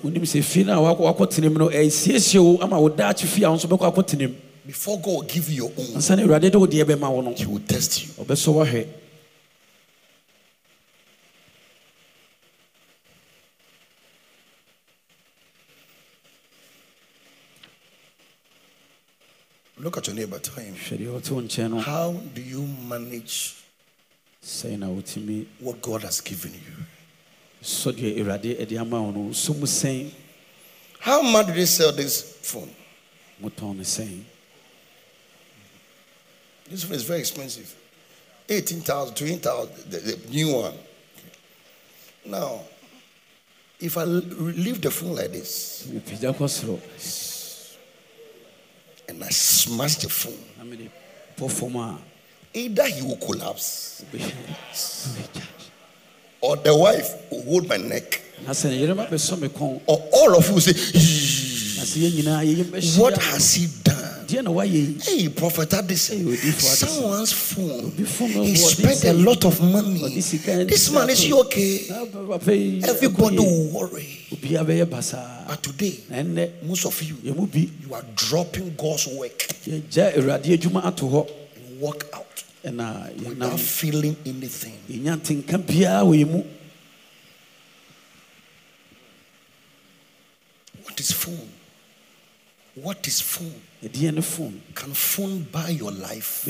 Before God will give you your own, He will test you. Look at your neighbor, tell him, how do you manage what God has given you? How much did they sell this phone? This phone is very expensive. eighteen thousand, twenty thousand, the, the new one. Now, if I leave the phone like this, and I smash the phone, either he will collapse or the wife will hold my neck, or all of you will say, what has he done? Hey, Prophet Addison, someone's phone, he spent a lot of money. This man, is he okay? Everybody will worry. But today, most of you, you are dropping God's work and walk out without feeling anything. What is phone? What is phone? Can phone buy your life?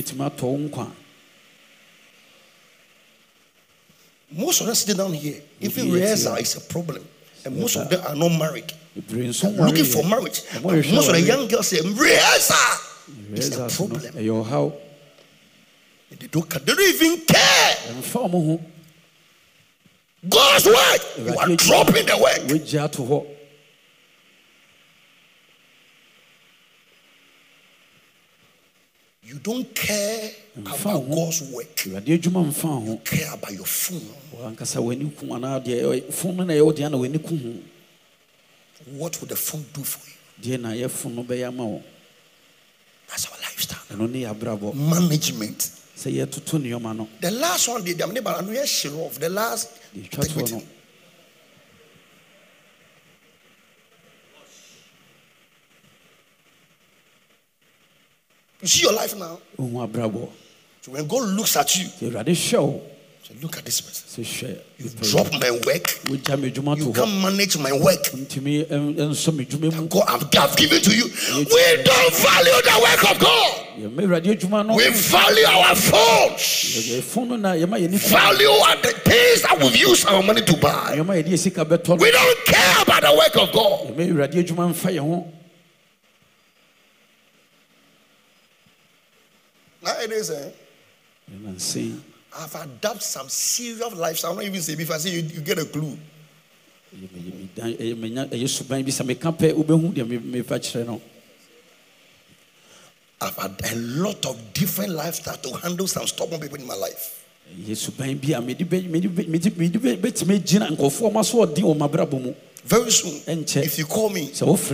Most of us sitting down here, even rehearsal is a problem. And most of them are not married. I'm looking for marriage. Most of the young girls say, rehearsal is a problem. They don't, they don't even care. God's word, you are dropping the work. You don't care about God's work. You care about your phone. What would the phone do for you? That's our lifestyle. Management. The last one, the last. You see your life now. So when God looks at you, so look at this person. You drop my work. You can't manage my work. God, I've given to you. We don't value the work of God. We value our phones. Value the things that we've used our money to buy. We don't care about the work of God. Nowadays, eh, I've adopted some serious lifestyle. I'm not even saying if I say you, you get a clue. I've had a lot of different lifestyle to handle some stubborn people in my life. Very soon, if you call me,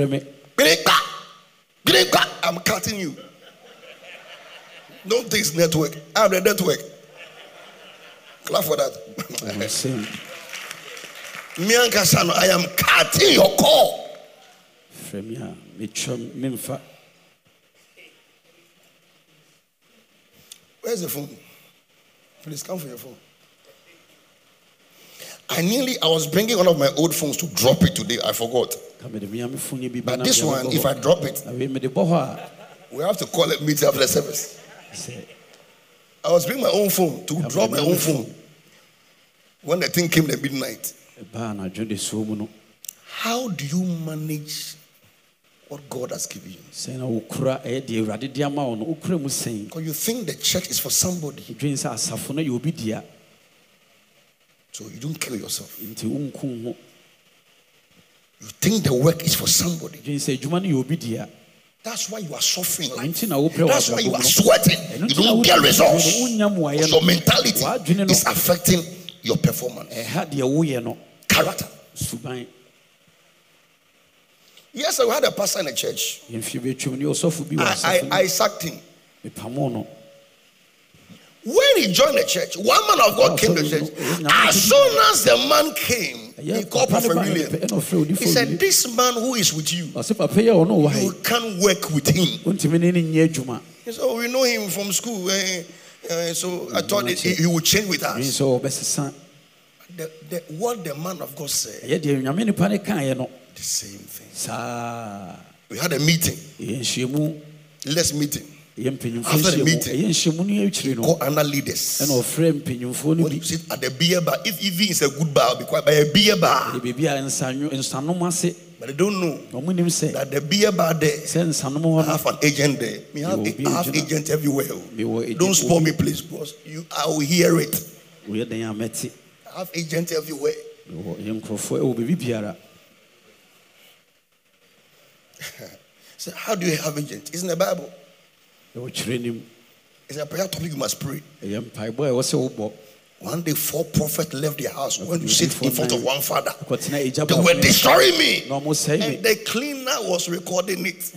I'm cutting you. Don't think it's network. I'm the network. Clap for that. Mianka Sano, I am cutting your call. Where's the phone? Please come for your phone. I nearly, I was bringing one of my old phones to drop it today. I forgot. But this one, if I drop it, we have to call it meeting after the service. I was bringing my own phone to drop my own phone when the thing came at midnight. How do you manage what God has given you? Because you think the church is for somebody, so you don't kill yourself. You think the work is for somebody. That's why you are suffering life. That's why you are sweating. You don't get results. Because your mentality is affecting your performance. Character. Yes, I had a pastor in a church. I, I, I sacked him. When he joined the church, one man of God came to the church. As soon as the man came, he called Prophet William. He said, this man who is with you, you can't work with him. He said, oh, we know him from school. Uh, uh, so I thought it, he, he would change with us. The, the, what the man of God said, the same thing. We had a meeting. Let's meeting. After the meeting, call other leaders. When you sit at the beer bar, if even it's a good bar, I'll be quiet by a beer bar. But they don't know that the beer bar there, I have an agent there. I have, I have agents everywhere. Don't spoil me, please, because you, I will hear it. I have agents everywhere. So how do you have agents? It's in the Bible. It's a prayer topic you must pray. One day, four prophets left their house. When you sit in front of one father, they were destroying me. And the cleaner was recording it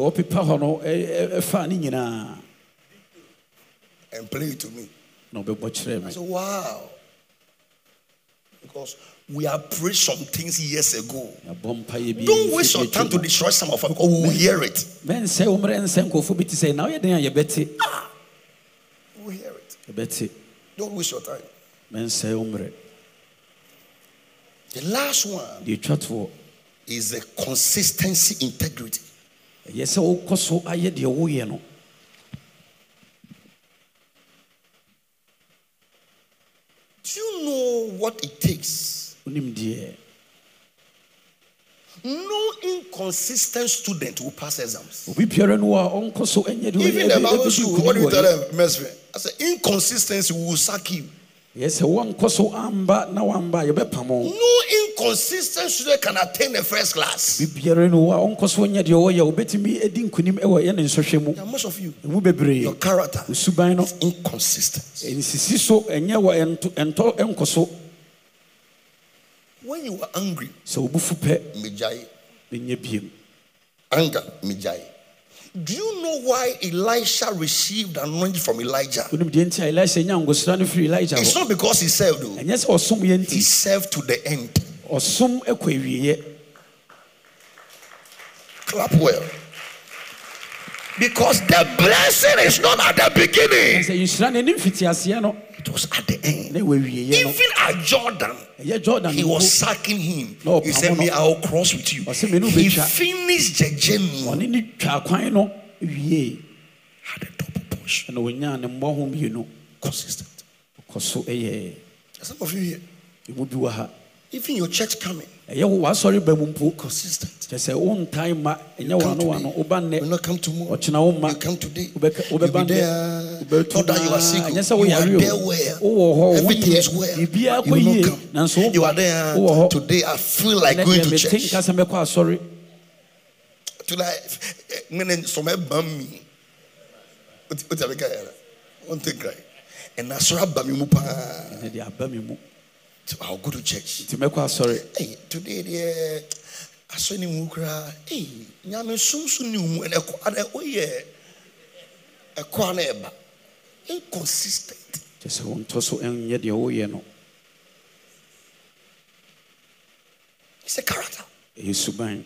and play it to me. I said, wow. Because we have prayed some things years ago. Don't waste your time to destroy some of them because we will hear it. Ah, we will hear it. Don't waste your time. The last one is the consistency, integrity. Do you know what it takes? No inconsistent student will pass exams. Even the Bible school, what do you tell them, Mesri? I said, inconsistency will sack you. No inconsistent student can attain the first class. Now, most of you, your character is inconsistent. When you are angry, mijai. Anger, mijai. Do you know why Elisha received anointing from Elijah? It's not because he served, though. He served to the end. Clap well. Because the blessing is not at the beginning. It was at the end. Even at Jordan, he was sacking him. He said, me, I will cross with you. He finished the journey. Had a double portion. Consistent. Some of you here, even your church coming, consistent. You come today, you will not come tomorrow. You come today, you'll be there. Not that you are sick, you are there well. Everything is well. You will not come. You are there. Today I feel like going to church. Today, some bum me. One thing, right? And I saw Bamimupa. So I'll go to church. Sorry. Hey, today the I saw him cry. Hey, Yami Sum Sunu and a quarter. Oh, yeah. A corner. Inconsistent. Just want to so and yet the old no. It's a character. He's sublime.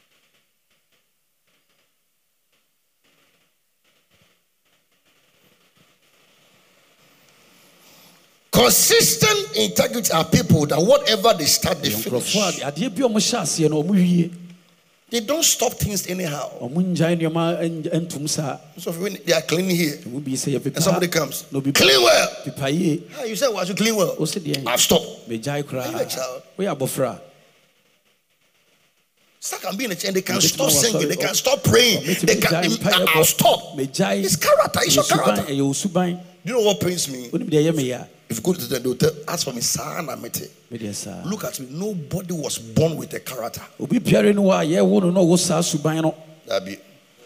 Consistent integrity are people that whatever they start, they finish. They don't stop things anyhow. So when they are cleaning here, and somebody comes, clean well. Ah, you said, "Why you clean well?" I've stopped. Are you a child? Stuck and being a child, they can stop singing, they can stop praying, they can. I'll stop. It's character. It's your character. Do you know what pains me? If you go to the hotel, ask for me, Sana Mete. Look at me. Nobody was born with a character. That be.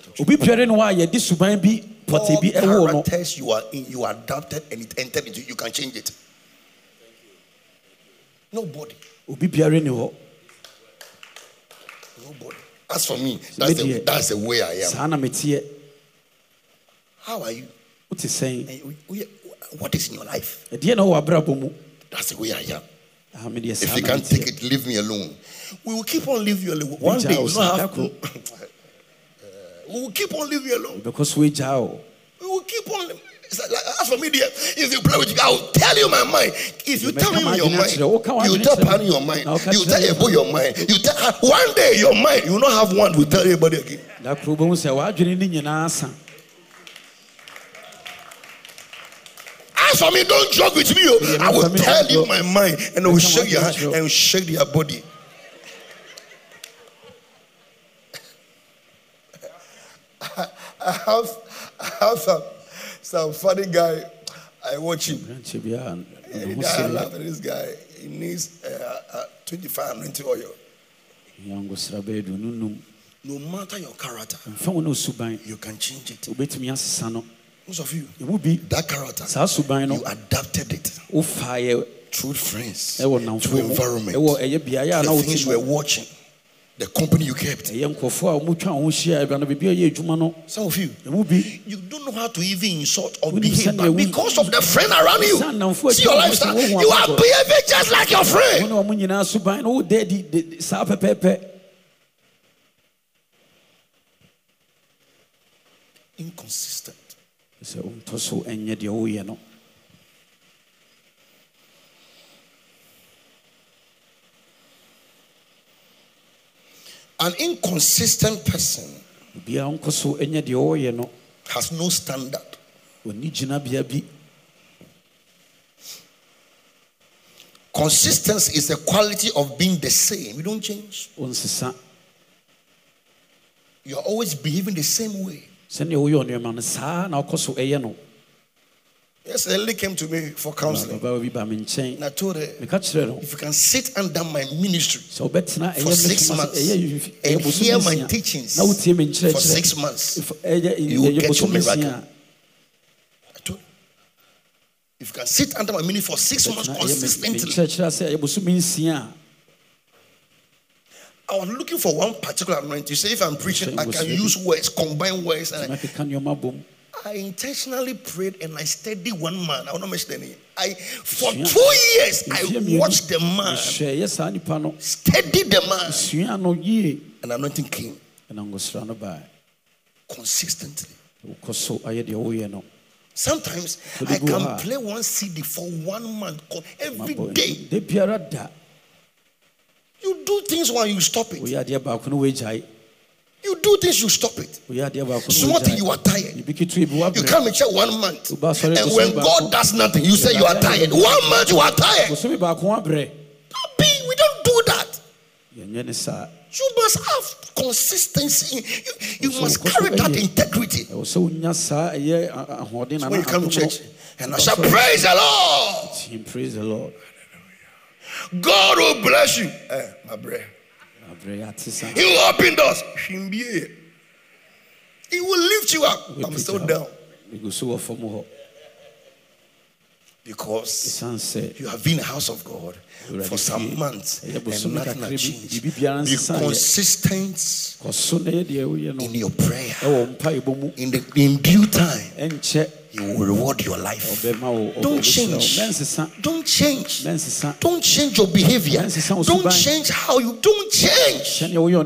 All characters you are in, you are adopted and it entered into. You can change it. Nobody. Nobody. As for me, that's the, that's the way I am. How are you? What is saying? What is in your life? That's the way I am. If you can't take it, leave me alone. We will keep on leaving you alone. One day, you don't have to. uh, we will keep on leaving you alone. Because we Jao. We will keep on. It's like, as for me, dear, if you play with you, I will tell you my mind. If you tell me your mind, you tell Pan your mind. You tell Ebo your mind. You tell one day your mind. You will not have one to tell everybody again. As for me, don't joke with me. I will tell you my mind, and I will shake your hand and shake your body. I have, I have some, some funny guy. I watch him. And I love this guy. He needs uh, uh, twenty-five minutes oil. No matter your character, you can change it. Most of you, that character, you adapted it through friends, through environment, the things you were watching, the company you kept. Some of you, you don't know how to even insult or behave, but because of the friend around you, see your lifestyle, you are behaving just like your friend. Inconsistent. An inconsistent person has no standard. Consistency is the quality of being the same. You don't change. You are always behaving the same way. Yes, a lady came to me for counseling. And I told her, if you can sit under my ministry for six months and hear my teachings for six months, you will get your miracle. I told her, if you can sit under my ministry for six months consistently. I was looking for one particular anointing. You say, if I'm preaching, I can use words, combine words. And I, I intentionally prayed and I studied one man. I will not mention the name. I, for two years, I watched the man, studied the man, and anointing came. Consistently. Sometimes I can play one C D for one month every day. You do things while you stop it. You do things, you stop it. Small thing, you are tired. You come and check one month. And when God does nothing, you say you are tired. One month, you are tired. We don't do that. You must have consistency. You, you must carry that integrity. So when you come to church, and I shall praise the Lord. Praise the Lord. God will bless you. Eh, my brother. He will open doors. He will lift you up. I'm still down. Because you have been in the house of God for some months and nothing has changed. Be consistent in your prayer. In, the, in due time, He will reward your life. Don't change. Don't change. Don't change your behavior. Don't change how you don't change.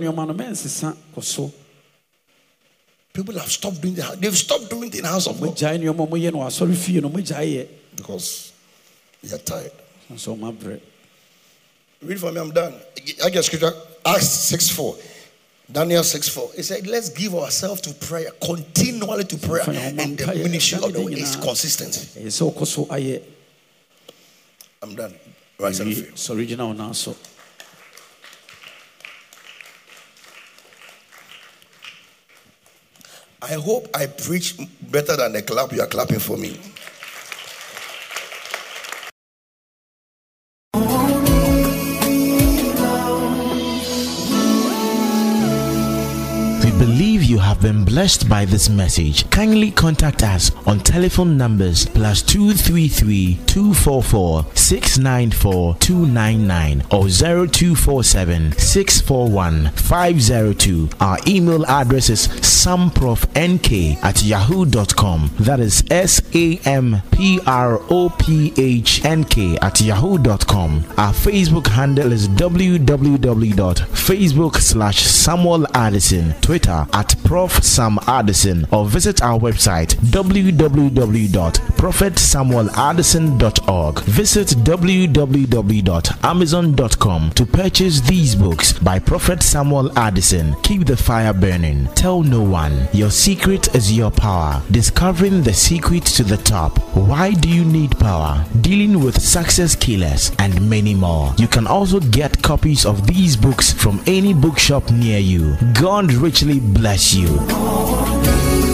People have stopped doing that. They've stopped doing it in the house of God. Because they are tired. Read for me, I'm done. I get scripture. Acts six four. Daniel six four. It said, let's give ourselves to prayer, continually to prayer. And the ministry of the word is consistent. I'm done. Right, it's original now. So I hope I preach better than the clap you are clapping for me. Believe you have been blessed by this message. Kindly contact us on telephone numbers plus two three three, two four four, six nine four, two nine nine or zero two four seven, six four one, five zero two. Our email address is samprof.nk at yahoo dot com. That is S A M P R O P H N K at yahoo dot com. Our Facebook handle is www.facebook slash Samuel Addison. Twitter at Prof Sam Addison, or visit our website w w w dot prophet samuel addison dot org. Visit w w w dot amazon dot com to purchase these books by Prophet Samuel Addison. Keep the fire burning. Tell no one. Your secret is your power. Discovering the secret to the top. Why do you need power? Dealing with success killers and many more. You can also get copies of these books from any bookshop near you. God richly bless you.